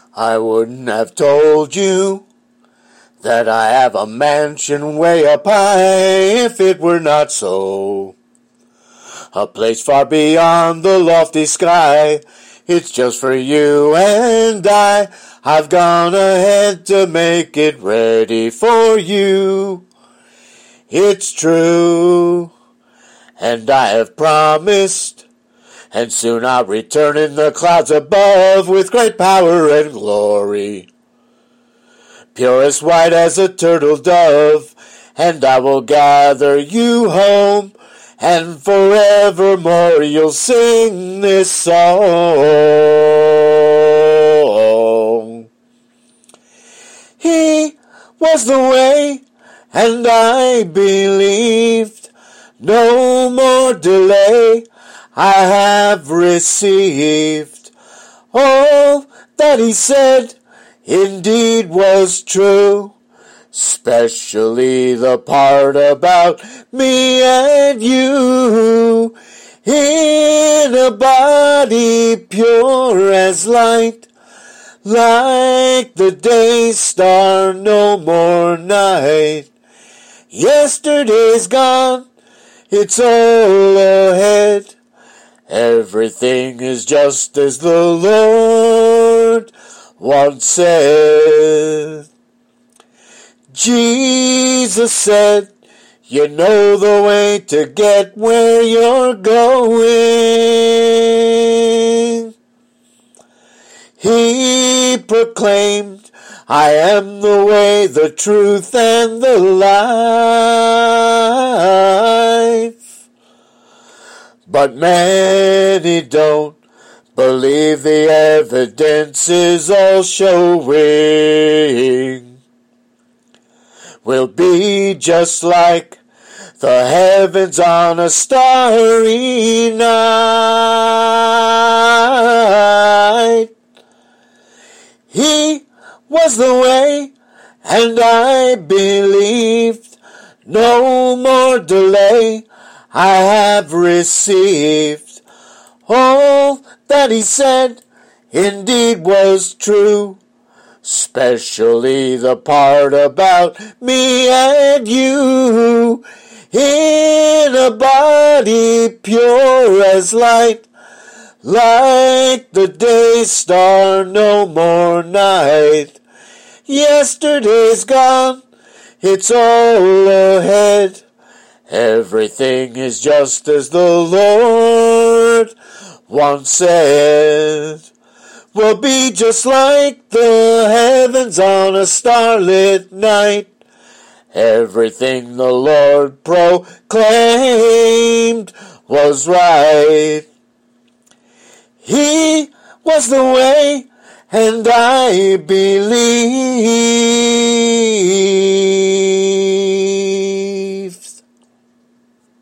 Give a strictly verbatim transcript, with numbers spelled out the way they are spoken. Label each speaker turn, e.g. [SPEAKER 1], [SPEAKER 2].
[SPEAKER 1] I wouldn't have told you that I have a mansion way up high if it were not so. A place far beyond the lofty sky. It's just for you and I. I've gone ahead to make it ready for you. It's true, and I have promised, and soon I'll return in the clouds above with great power and glory, pure as white as a turtle dove, and I will gather you home, and forevermore you'll sing this song. He was the way, and I believed. No more delay, I have received. All that he said indeed was true, especially the part about me and you. In a body pure as light, like the day star, no more night. Yesterday's gone, it's all ahead. Everything is just as the Lord once said. Jesus said, you know the way to get where you're going. He proclaimed, I am the way, the truth, and the life. But many don't believe the evidence is all showing. We'll be just like the heavens on a starry night. He was the way, and I believed. No more delay, I have received. All that he said indeed was true, especially the part about me and you. In a body pure as light, like the day star, no more night. Yesterday's gone, it's all ahead. Everything is just as the Lord once said. We'll be just like the heavens on a starlit night. Everything the Lord proclaimed was right. He was the way, and I believe.